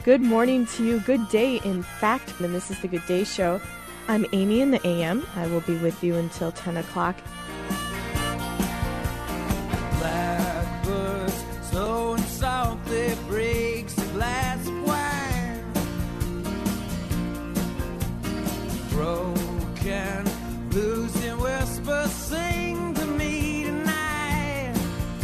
Good morning to you. Good day, in fact. And this is the Good Day Show. I'm Amy in the AM. I will be with you until 10 o'clock. Blackbirds so softly breaks a glass of wine. Broken, losing whispers sing to me tonight.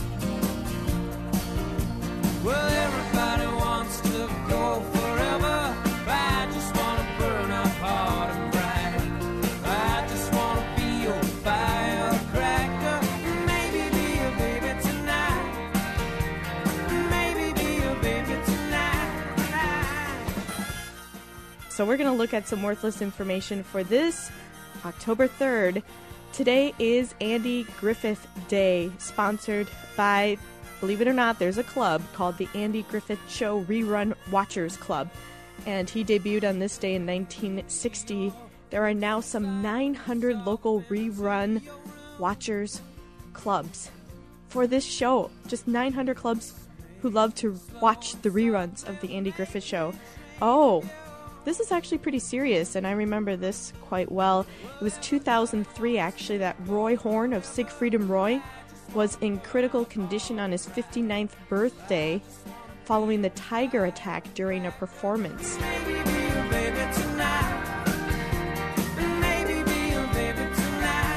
Well, everybody wants to go forever. I just want to burn up hard and bright. I just want to be your firecracker. Maybe be a baby tonight. Maybe be a baby tonight. So we're going to look at some worthless information for this October 3rd. Today is Andy Griffith Day, sponsored by, believe it or not, there's a club called the Andy Griffith Show Rerun Watchers Club. And he debuted on this day in 1960. There are now some 900 local rerun watchers clubs for this show. Just 900 clubs who love to watch the reruns of the Andy Griffith Show. Oh, this is actually pretty serious, and I remember this quite well. It was 2003, actually, that Roy Horn of Siegfried and Roy was in critical condition on his 59th birthday following the tiger attack during a performance. Maybe be a baby tonight. Maybe be a baby tonight.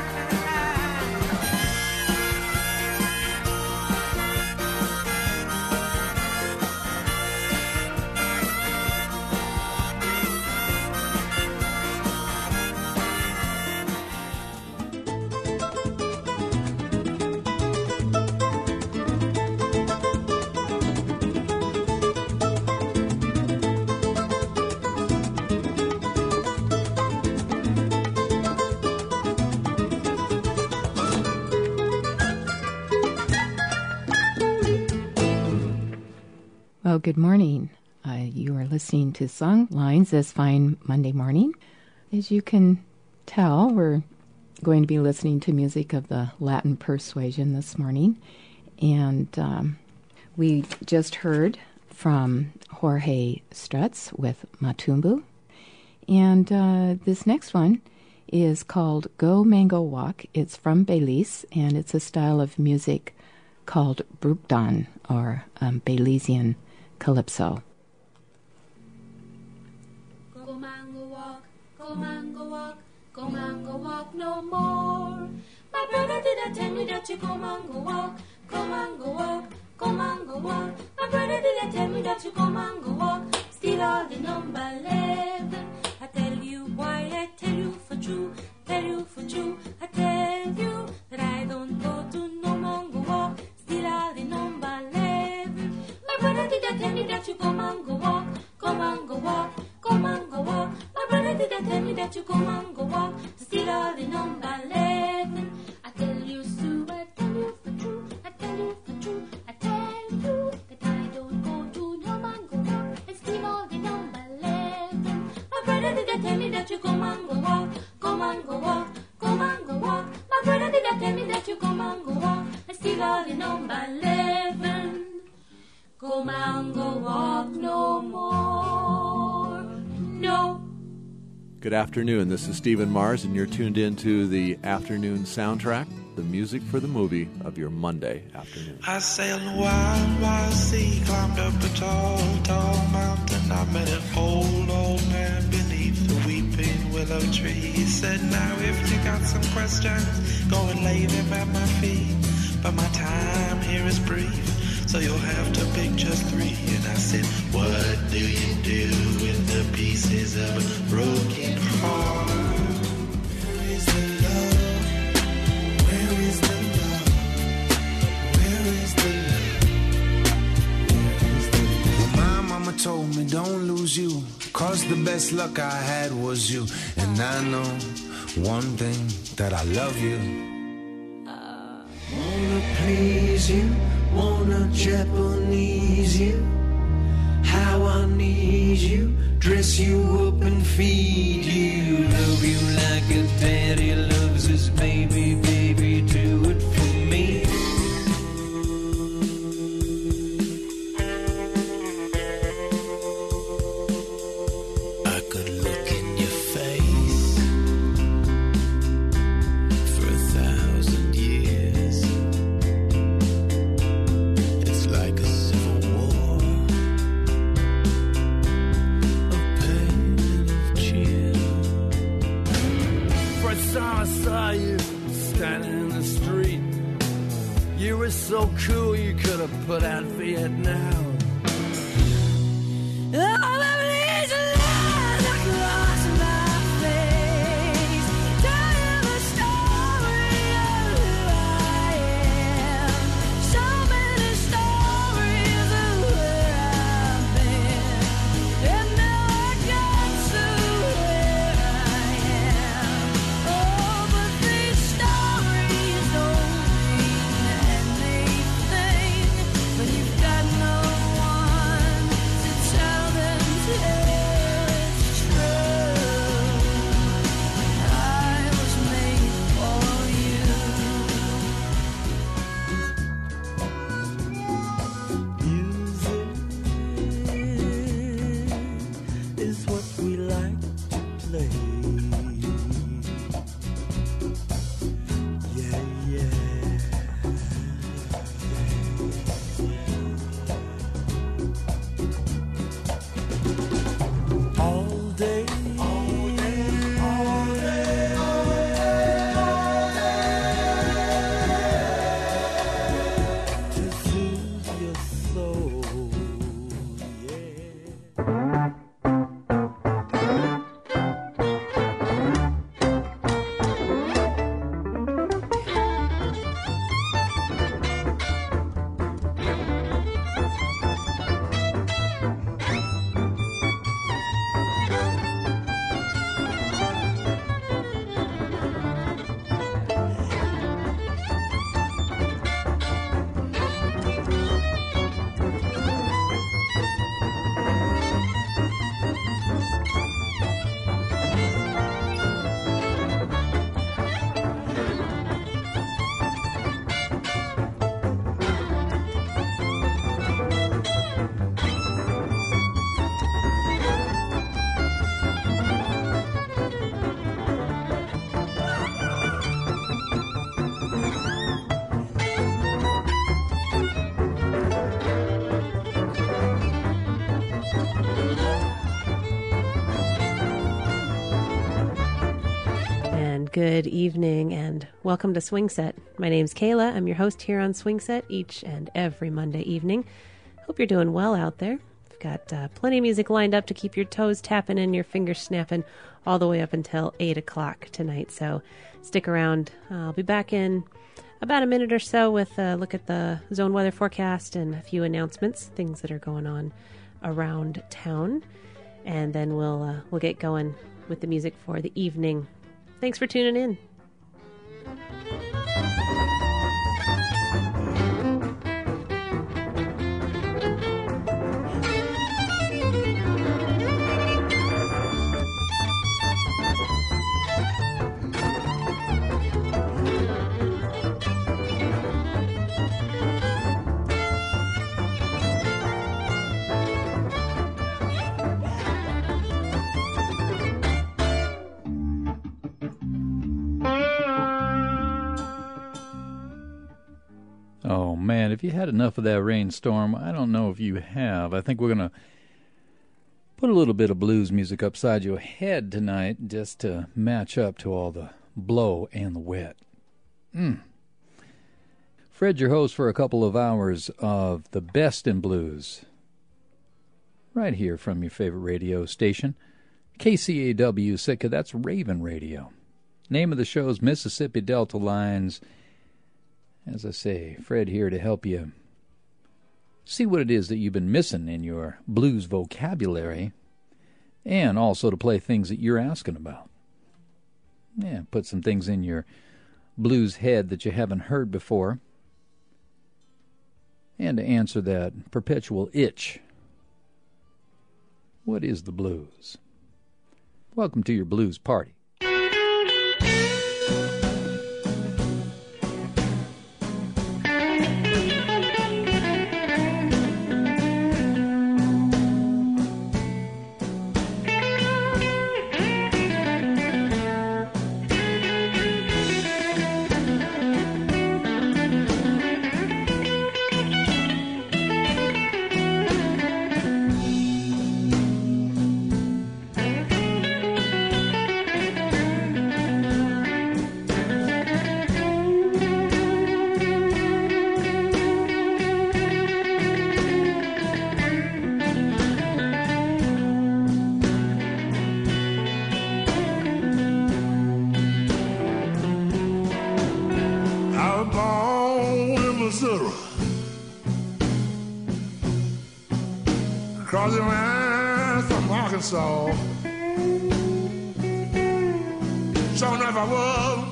Well, good morning. You are listening to Songlines this fine Monday morning. As you can tell, we're going to be listening to music of the Latin persuasion this morning. And we just heard from Jorge Struts with Matumbu. And this next one is called Go Mango Walk. It's from Belize, and it's a style of music called Brukdan, or Belizean Calypso. Go mango walk, go mango walk, go mango walk no more. My brother didn't tell me that you go mango walk, go mango walk, go mango walk. My brother didn't tell me that you go mango walk. Still all the number 11. I tell you why, I tell you for true, tell you for true. I tell you that I don't go to no mango walk. Still all the number 11. My brother didn't tell me that you go mango walk, go mango walk, go mango walk. My brother didn't tell me that you go mango walk. Still all the number 11. I tell you Sue, I tell you for true, I tell you for true. I tell you that I don't go to no mango walk. And still all the number 11. My brother didn't tell me that you go mango walk, go mango walk, go mango walk. My brother didn't tell me that you go mango walk. And still all the number 11. Go mango walk no more. No. Good afternoon. This is Stephen Mars, and you're tuned in to the afternoon soundtrack, the music for the movie of your Monday afternoon. I sailed a wild, wild sea, climbed up a tall, tall mountain. I met an old man beneath the weeping willow tree. He said, now if you got some questions, go and lay them at my feet. But my time here is brief, so you'll have to pick just 3. And I said, what do you do with the pieces of a broken heart? Where is the love? Where is the love? Where is the love? Where is the love? Well, my mama told me don't lose you, 'cause the best luck I had was you. And I know one thing, that I love you. Wanna please you, wanna Japanese you. How I need you, dress you up and feed you. Love you like a daddy loves his baby, baby, do it for me. street. You were so cool you could have put out Vietnam. All of these lines across my face tell the story of who I am. So many stories of where I've been, and now I got to where I am. Oh, but these stories don't mean anything when you've got no one to tell them it's true. I was made for you. Music is what we like to play. Yeah, yeah. All day, all day, all day, to soothe your soul. Yeah. And good evening and welcome to Swing Set. My name's Kayla. I'm your host here on Swing Set each and every Monday evening. Hope you're doing well out there. I've got plenty of music lined up to keep your toes tapping and your fingers snapping all the way up until 8 o'clock tonight. So stick around. I'll be back in about a minute or so with a look at the zone weather forecast and a few announcements, things that are going on around town. And then we'll get going with the music for the evening. Thanks for tuning in. Oh, man, if you had enough of that rainstorm, I don't know if you have. I think we're going to put a little bit of blues music upside your head tonight just to match up to all the blow and the wet. Fred, your host for a couple of hours of the best in blues. Right here from your favorite radio station, KCAW Sitka, that's Raven Radio. Name of the show is Mississippi Delta Lines. As I say, Fred here to help you see what it is that you've been missing in your blues vocabulary, and also to play things that you're asking about. Yeah, put some things in your blues head that you haven't heard before, and to answer that perpetual itch. What is the blues? Welcome to your blues party. Missouri. Across the line from Arkansas. So if I was.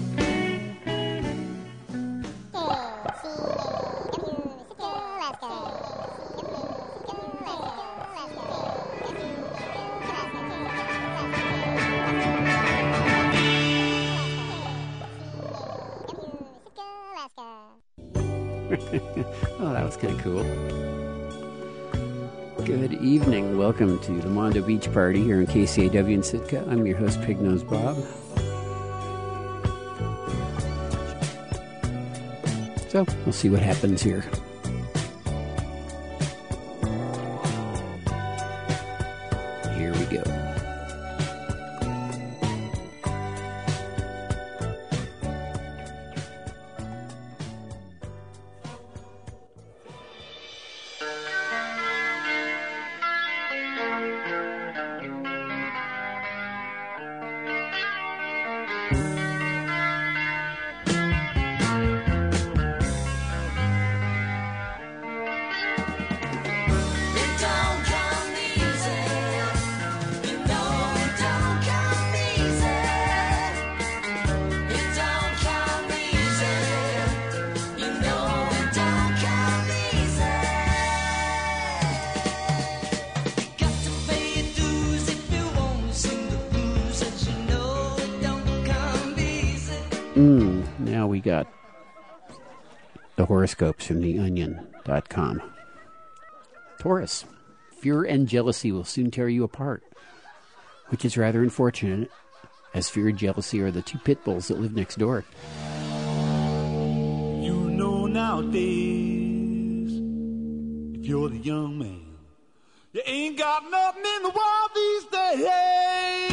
Oh, that was kind of cool. Good evening. Welcome to the Mondo Beach Party here in KCAW in Sitka. I'm your host, Pignose Bob. So, we'll see what happens here. Here we go. Now we got the horoscopes from theonion.com. Taurus, fear and jealousy will soon tear you apart, which is rather unfortunate, as fear and jealousy are the two pit bulls that live next door. You know nowadays, if you're the young man, you ain't got nothing in the world these days.